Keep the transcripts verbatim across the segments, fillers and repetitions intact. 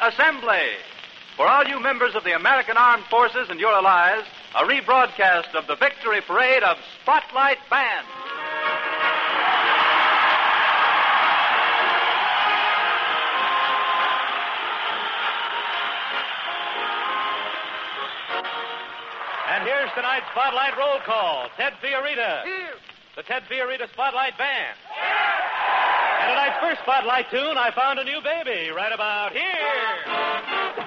Assembly! For all you members of the American Armed Forces and your allies, a rebroadcast of the victory parade of Spotlight Band. And here's tonight's Spotlight roll call. Ted Fiorita. Here. The Ted Fiorita Spotlight Band. And tonight's first Spotlight tune, I Found a New Baby, right about here.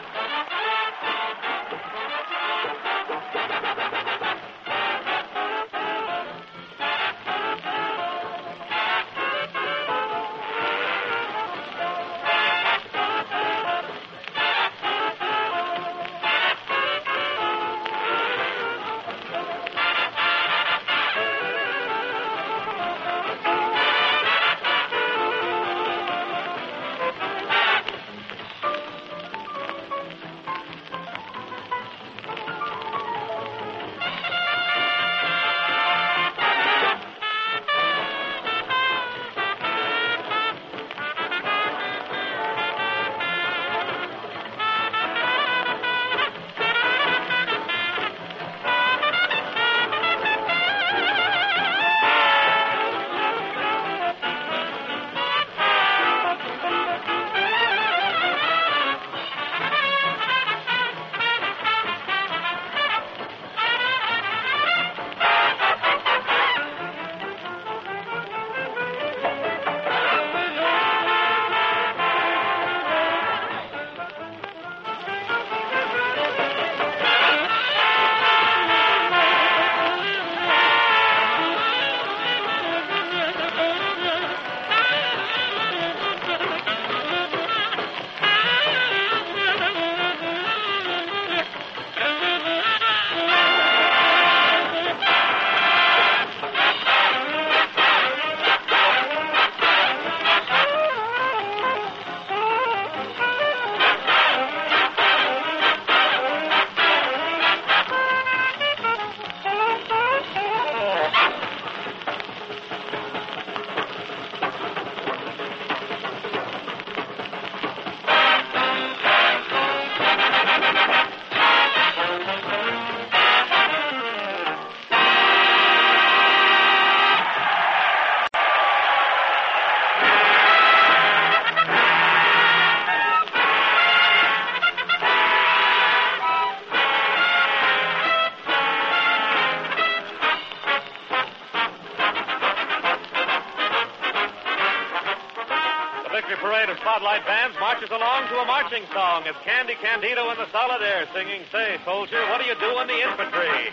Parade of Spotlight Bands marches along to a marching song. It's Candy Candido and the Solidaires singing, Say, Soldier, what do you do in the infantry?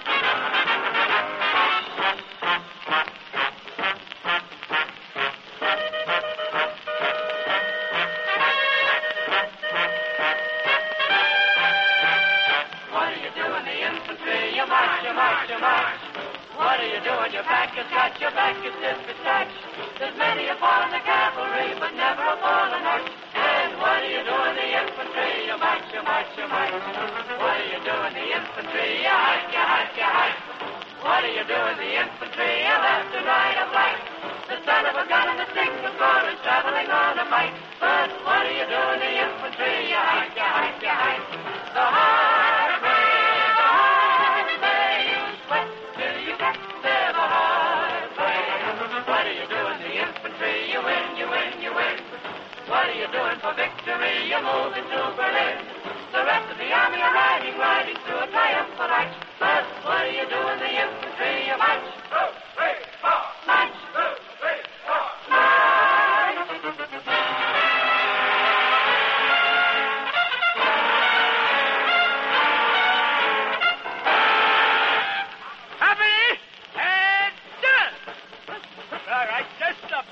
What do you do in the infantry? You march, you march, you march. What are you doing? Your back is got, your back is dispatched. There's many a fall in the cavalry, but never a fall in arch. And what do you do in the infantry? You march, you march, you march. What do you do in the infantry? You hike, you hike, you hike. What do you do in the infantry? You left and right a flank. The son of a gun and the signal corps is traveling on a fight. But what do you do in the infantry? You hike, you hike, you hike. The hard way, the hard way. You sweat till you get there the hard way. What do you do in the infantry? You win, you win, you win. What are you doing for victory? You're moving to Berlin. The rest of the army are riding, riding through a triumphal arch. But what do you do in the infantry? You march. Two, three, four. March. Two, three, four. March. Happy and done. All right, just up.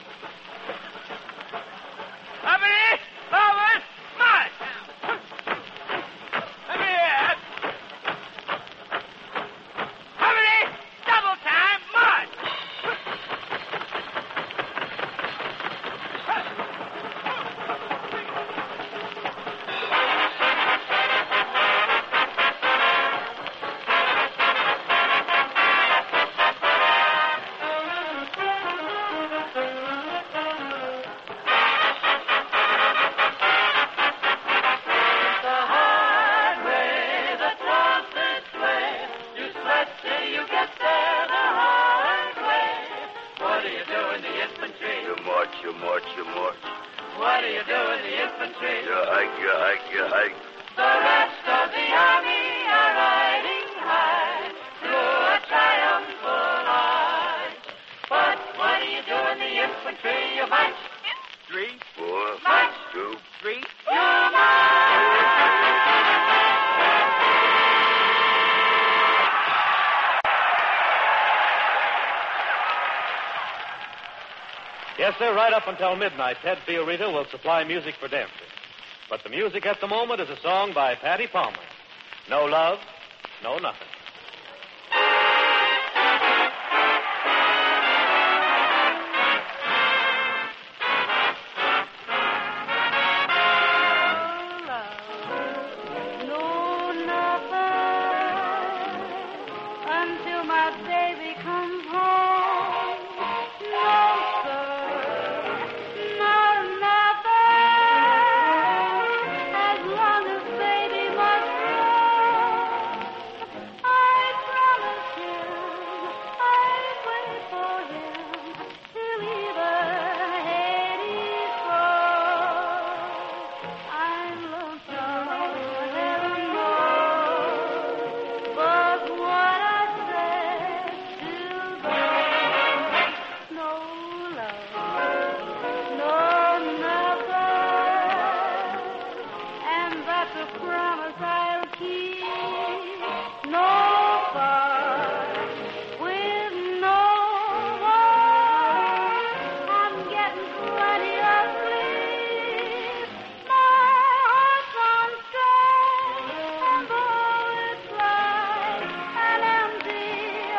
Happy, forward, march. Come here. march, you march. What do you do in the infantry? You hike, you hike, you hike. The rest of the army are riding high through a triumphal arch. But what do you do in the infantry? You march. Three, Four, March. two, three. You march. Yes, sir, right up until midnight, Ted Fiorita will supply music for dancing. But the music at the moment is a song by Patty Palmer. No love, no nothing. No, nothing until my baby comes home. No, sir, no, nothing as long as baby must roam. I promised him I'd wait for him till even Hades grows. I'm lonesome, heaven knows, but what I said still goes. No love, no nothing, and that's a promise I'll keep. No fun with no one. I'm getting plenty of sleep. My heart's on strike, and though it's like an empty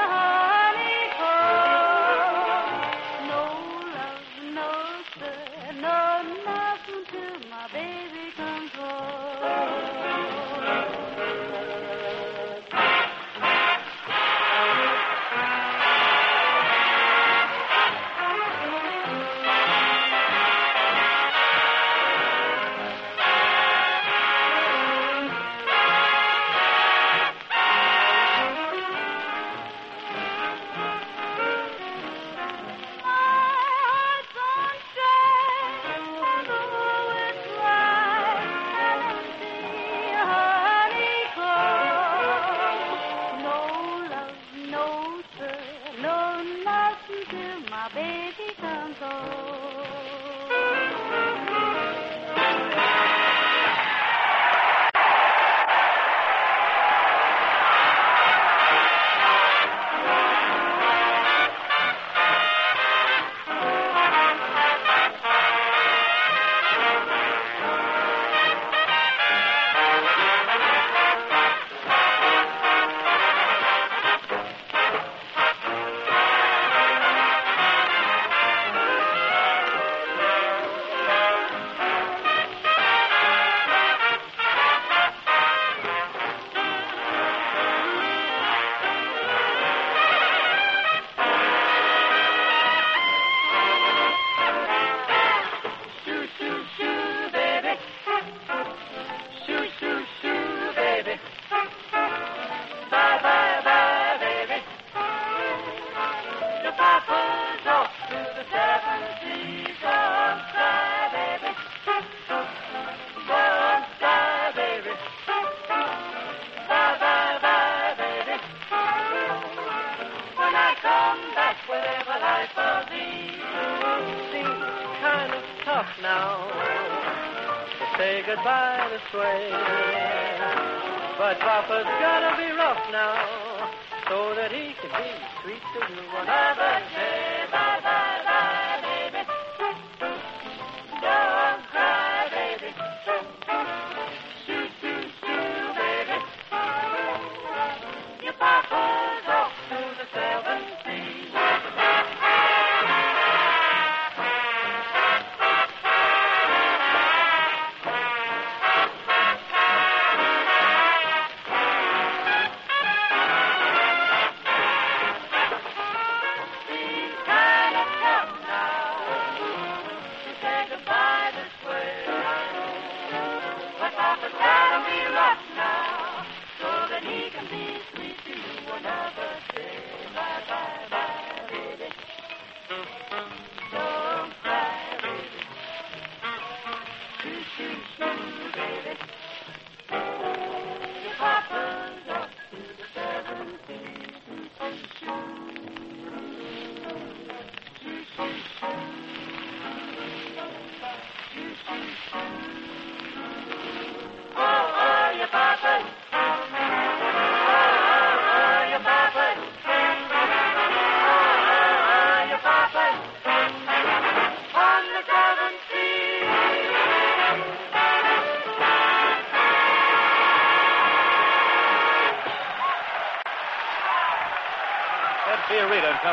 honeycomb. No love, no sir, no nothing till my baby comes home. My baby comes home. Shoo, shoo, shoo, baby. Shoo, shoo, shoo, baby. Bye, bye, bye, baby. Your papa's off to the seven seas. Don't cry, baby. Don't cry, baby. Bye, bye, bye, baby. When I come back, whatever life I'll be, seems kind of tough now to say goodbye this way. But Papa's gotta be rough now so that he can be sweet to you another day. Bye, bye, bye, baby. Don't cry, baby. Shoo, shoo, shoo, baby. Your Papa's off to the seven seas. These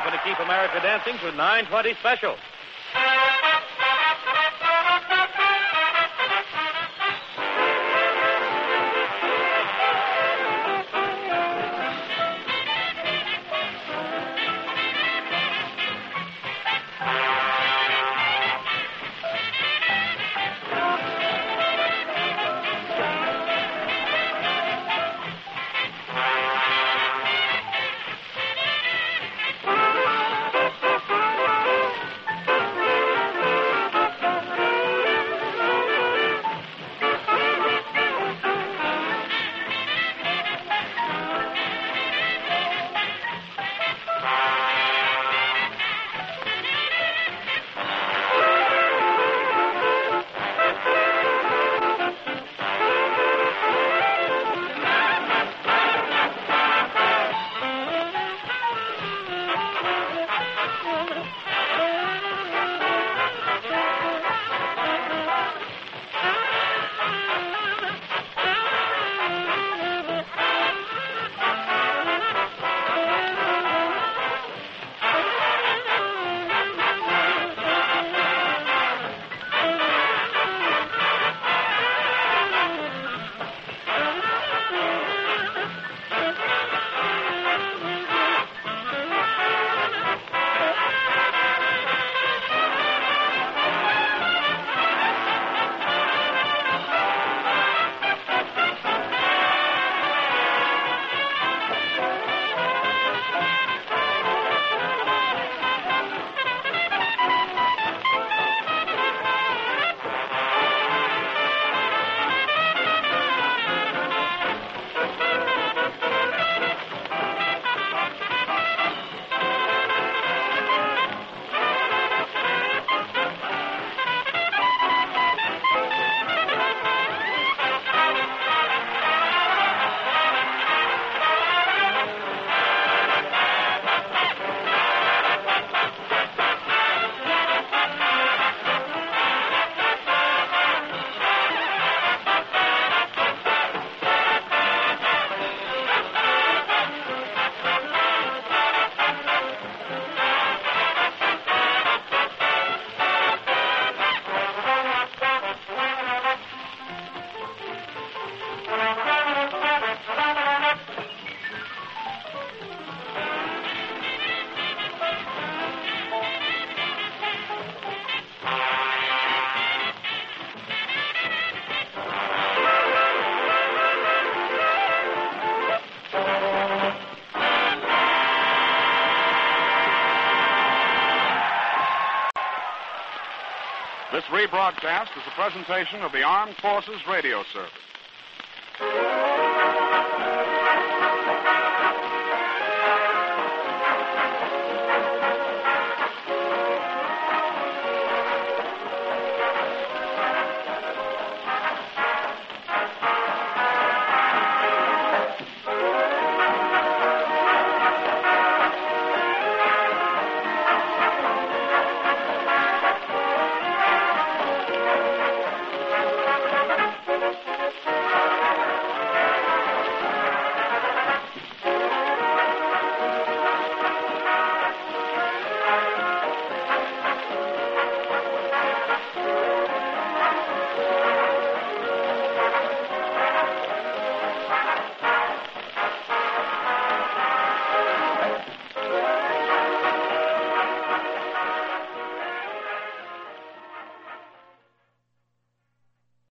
helping to keep America dancing to nine twenty special. This rebroadcast is a presentation of the Armed Forces Radio Service.